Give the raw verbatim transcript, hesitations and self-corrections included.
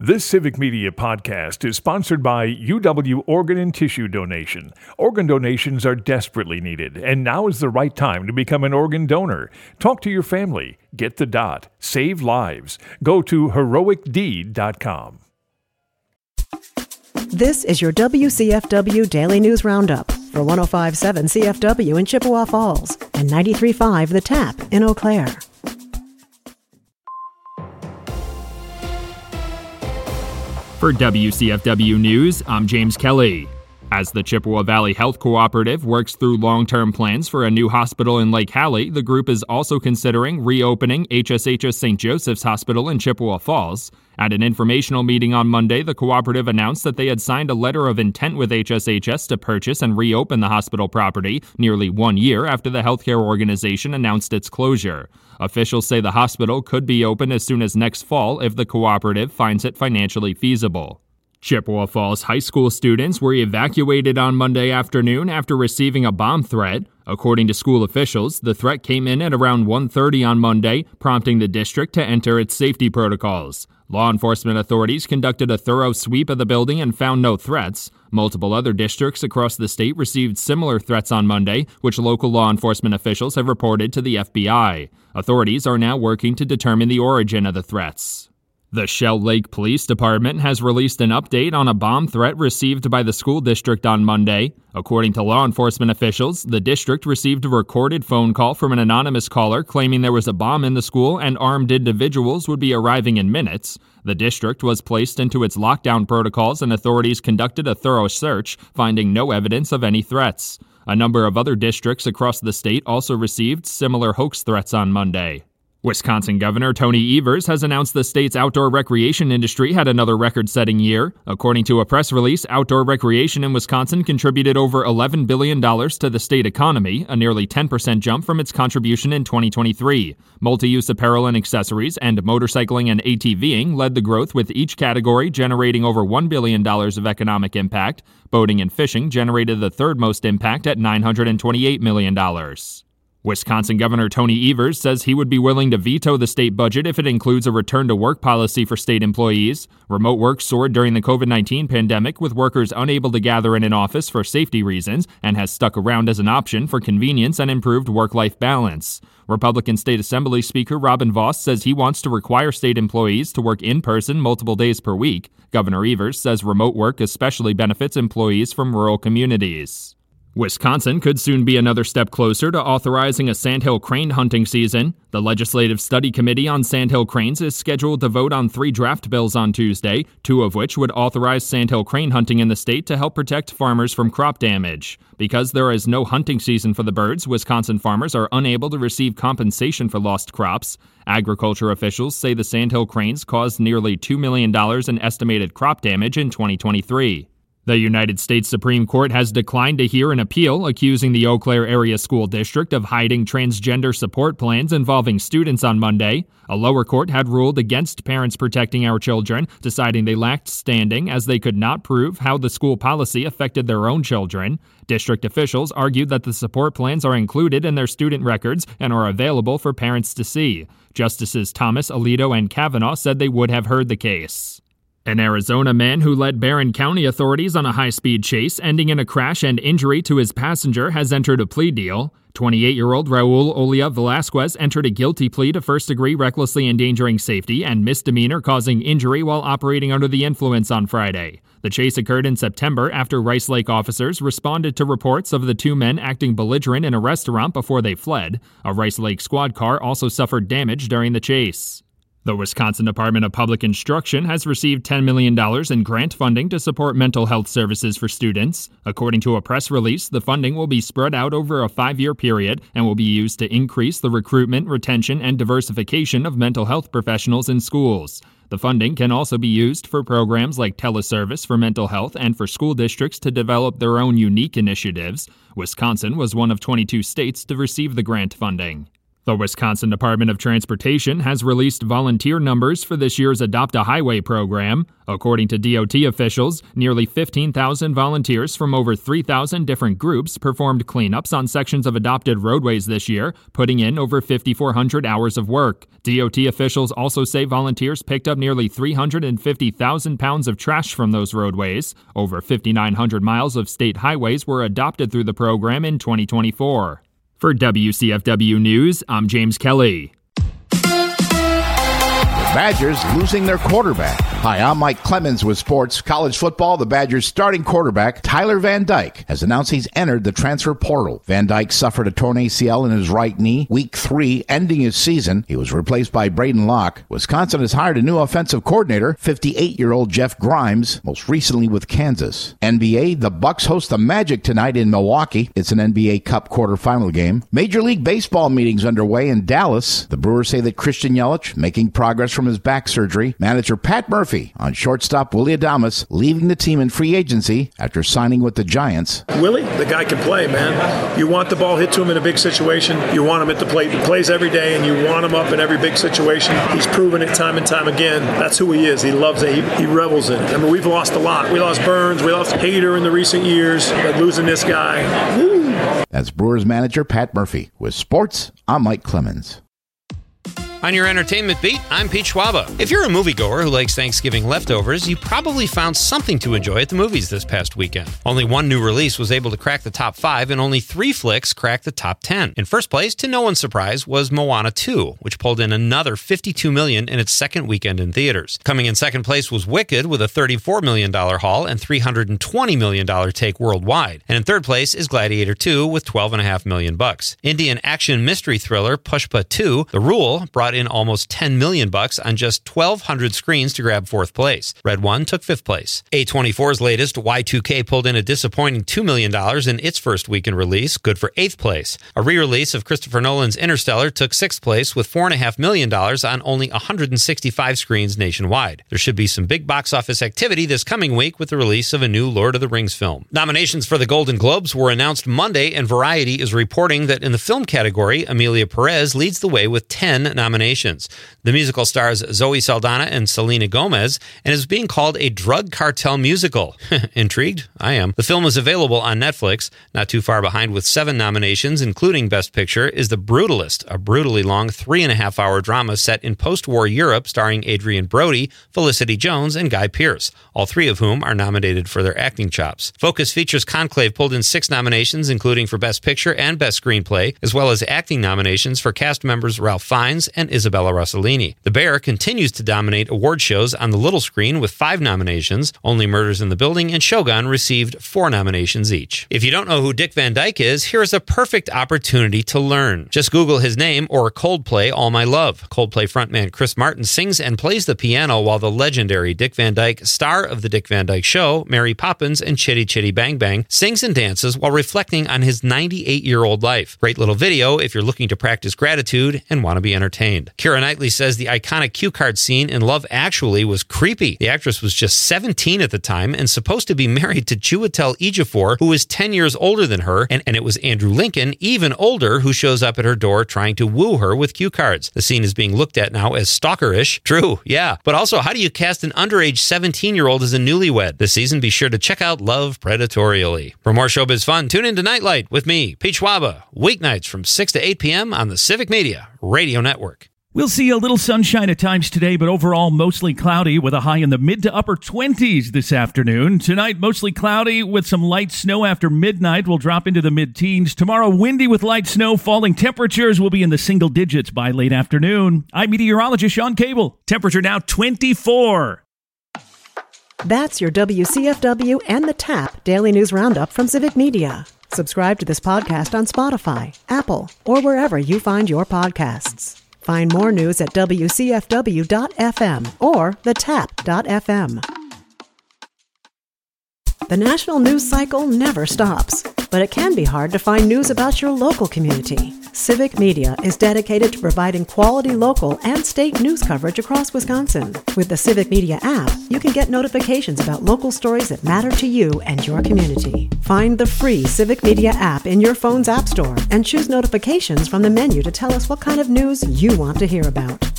This Civic Media podcast is sponsored by U W Organ and Tissue Donation. Organ donations are desperately needed, and now is the right time to become an organ donor. Talk to your family. Get the dot. Save lives. Go to heroic deed dot com. This is your W C F W Daily News Roundup for one oh five point seven C F W in Chippewa Falls and ninety-three point five The Tap in Eau Claire. For W C F W News, I'm James Kelly. As the Chippewa Valley Health Cooperative works through long-term plans for a new hospital in Lake Hallie, the group is also considering reopening H S H S Saint Joseph's Hospital in Chippewa Falls. At an informational meeting on Monday, the cooperative announced that they had signed a letter of intent with H S H S to purchase and reopen the hospital property nearly one year after the healthcare organization announced its closure. Officials say the hospital could be open as soon as next fall if the cooperative finds it financially feasible. Chippewa Falls high school students were evacuated on Monday afternoon after receiving a bomb threat. According to school officials, the threat came in at around one thirty on Monday, prompting the district to enter its safety protocols. Law enforcement authorities conducted a thorough sweep of the building and found no threats. Multiple other districts across the state received similar threats on Monday, which local law enforcement officials have reported to the F B I. Authorities are now working to determine the origin of the threats. The Shell Lake Police Department has released an update on a bomb threat received by the school district on Monday. According to law enforcement officials, the district received a recorded phone call from an anonymous caller claiming there was a bomb in the school and armed individuals would be arriving in minutes. The district was placed into its lockdown protocols and authorities conducted a thorough search, finding no evidence of any threats. A number of other districts across the state also received similar hoax threats on Monday. Wisconsin Governor Tony Evers has announced the state's outdoor recreation industry had another record-setting year. According to a press release, outdoor recreation in Wisconsin contributed over eleven billion dollars to the state economy, a nearly ten percent jump from its contribution in twenty twenty-three. Multi-use apparel and accessories and motorcycling and ATVing led the growth, with each category generating over one billion dollars of economic impact. Boating and fishing generated the third most impact at nine hundred twenty-eight million dollars. Wisconsin Governor Tony Evers says he would be willing to veto the state budget if it includes a return-to-work policy for state employees. Remote work soared during the covid nineteen pandemic, with workers unable to gather in an office for safety reasons, and has stuck around as an option for convenience and improved work-life balance. Republican State Assembly Speaker Robin Vos says he wants to require state employees to work in person multiple days per week. Governor Evers says remote work especially benefits employees from rural communities. Wisconsin could soon be another step closer to authorizing a sandhill crane hunting season. The Legislative Study Committee on Sandhill Cranes is scheduled to vote on three draft bills on Tuesday, two of which would authorize sandhill crane hunting in the state to help protect farmers from crop damage. Because there is no hunting season for the birds, Wisconsin farmers are unable to receive compensation for lost crops. Agriculture officials say the sandhill cranes caused nearly two million dollars in estimated crop damage in twenty twenty-three. The United States Supreme Court has declined to hear an appeal accusing the Eau Claire Area School District of hiding transgender support plans involving students on Monday. A lower court had ruled against Parents Protecting Our Children, deciding they lacked standing as they could not prove how the school policy affected their own children. District officials argued that the support plans are included in their student records and are available for parents to see. Justices Thomas, Alito, and Kavanaugh said they would have heard the case. An Arizona man who led Barron County authorities on a high-speed chase, ending in a crash and injury to his passenger, has entered a plea deal. twenty-eight-year-old Raul Olia Velasquez entered a guilty plea to first-degree recklessly endangering safety and misdemeanor causing injury while operating under the influence on Friday. The chase occurred in September after Rice Lake officers responded to reports of the two men acting belligerent in a restaurant before they fled. A Rice Lake squad car also suffered damage during the chase. The Wisconsin Department of Public Instruction has received ten million dollars in grant funding to support mental health services for students. According to a press release, the funding will be spread out over a five-year period and will be used to increase the recruitment, retention, and diversification of mental health professionals in schools. The funding can also be used for programs like teleservice for mental health and for school districts to develop their own unique initiatives. Wisconsin was one of twenty-two states to receive the grant funding. The Wisconsin Department of Transportation has released volunteer numbers for this year's Adopt a Highway program. According to D O T officials, nearly fifteen thousand volunteers from over three thousand different groups performed cleanups on sections of adopted roadways this year, putting in over five thousand four hundred hours of work. D O T officials also say volunteers picked up nearly three hundred fifty thousand pounds of trash from those roadways. Over five thousand nine hundred miles of state highways were adopted through the program in twenty twenty-four. For W C F W News, I'm James Kelly. Badgers losing their quarterback. Hi, I'm Mike Clemens with Sports College Football. The Badgers' starting quarterback, Tyler Van Dyke, has announced he's entered the transfer portal. Van Dyke suffered a torn A C L in his right knee, week three, ending his season. He was replaced by Braden Locke. Wisconsin has hired a new offensive coordinator, fifty-eight-year-old Jeff Grimes, most recently with Kansas. N B A, the Bucks host the Magic tonight in Milwaukee. It's an N B A Cup quarterfinal game. Major League Baseball meetings underway in Dallas. The Brewers say that Christian Yelich making progress from his back surgery. Manager Pat Murphy on shortstop Willy Adames leaving the team in free agency after signing with the Giants. Willie, the guy can play, man. You want the ball hit to him in a big situation. You want him at the plate. He plays every day, and you want him up in every big situation. He's proven it time and time again. That's who he is. He loves it. He, he revels in it. I mean, we've lost a lot. We lost Burns. We lost Hader in the recent years. But losing this guy, woo. That's Brewers manager Pat Murphy. With sports, I'm Mike Clemens. On your entertainment beat, I'm Pete Schwaba. If you're a moviegoer who likes Thanksgiving leftovers, you probably found something to enjoy at the movies this past weekend. Only one new release was able to crack the top five, and only three flicks cracked the top ten. In first place, to no one's surprise, was Moana two, which pulled in another fifty-two million dollars in its second weekend in theaters. Coming in second place was Wicked with a thirty-four million dollars haul and three hundred twenty million dollars take worldwide. And in third place is Gladiator two with twelve point five million dollars bucks. Indian action mystery thriller Pushpa two, The Rule, brought in almost ten million bucks on just twelve hundred screens to grab fourth place. Red One took fifth place. A twenty-four's latest Y two K pulled in a disappointing two million dollars in its first weekend release, good for eighth place. A re-release of Christopher Nolan's Interstellar took sixth place with four point five million dollars on only one hundred sixty-five screens nationwide. There should be some big box office activity this coming week with the release of a new Lord of the Rings film. Nominations for the Golden Globes were announced Monday, and Variety is reporting that in the film category, Emilia Perez leads the way with ten nominations. The musical stars Zoe Saldana and Selena Gomez and is being called a drug cartel musical. Intrigued? I am. The film is available on Netflix. Not too far behind with seven nominations, including Best Picture, is The Brutalist, a brutally long three and a half hour drama set in post-war Europe starring Adrian Brody, Felicity Jones, and Guy Pearce, all three of whom are nominated for their acting chops. Focus Features Conclave pulled in six nominations, including for Best Picture and Best Screenplay, as well as acting nominations for cast members Ralph Fiennes and Isabella Rossellini. The Bear continues to dominate award shows on the little screen with five nominations. Only Murders in the Building and Shogun received four nominations each. If you don't know who Dick Van Dyke is, here is a perfect opportunity to learn. Just Google his name or Coldplay All My Love. Coldplay frontman Chris Martin sings and plays the piano while the legendary Dick Van Dyke, star of The Dick Van Dyke Show, Mary Poppins, and Chitty Chitty Bang Bang, sings and dances while reflecting on his ninety-eight-year-old life. Great little video if you're looking to practice gratitude and want to be entertained. Keira Knightley says the iconic cue card scene in Love Actually was creepy. The actress was just seventeen at the time and supposed to be married to Chiwetel Ejiofor, who is ten years older than her, and, and it was Andrew Lincoln, even older, who shows up at her door trying to woo her with cue cards. The scene is being looked at now as stalkerish. True, yeah. But also, how do you cast an underage seventeen-year-old as a newlywed? This season, be sure to check out Love Predatorially. For more showbiz fun, tune in to Nightlight with me, Pete Schwaba, weeknights from six to eight p.m. on the Civic Media Radio Network. We'll see a little sunshine at times today, but overall mostly cloudy with a high in the mid to upper twenties this afternoon. Tonight, mostly cloudy with some light snow after midnight. We'll drop into the mid-teens. Tomorrow, windy with light snow. Falling temperatures will be in the single digits by late afternoon. I'm meteorologist Sean Cable. Temperature now twenty-four. That's your W C F W and the Tap Daily News Roundup from Civic Media. Subscribe to this podcast on Spotify, Apple, or wherever you find your podcasts. Find more news at W C F W dot F M or the tap dot F M. The national news cycle never stops. but it can be hard to find news about your local community. Civic Media is dedicated to providing quality local and state news coverage across Wisconsin. With the Civic Media app, you can get notifications about local stories that matter to you and your community. Find the free Civic Media app in your phone's app store and choose notifications from the menu to tell us what kind of news you want to hear about.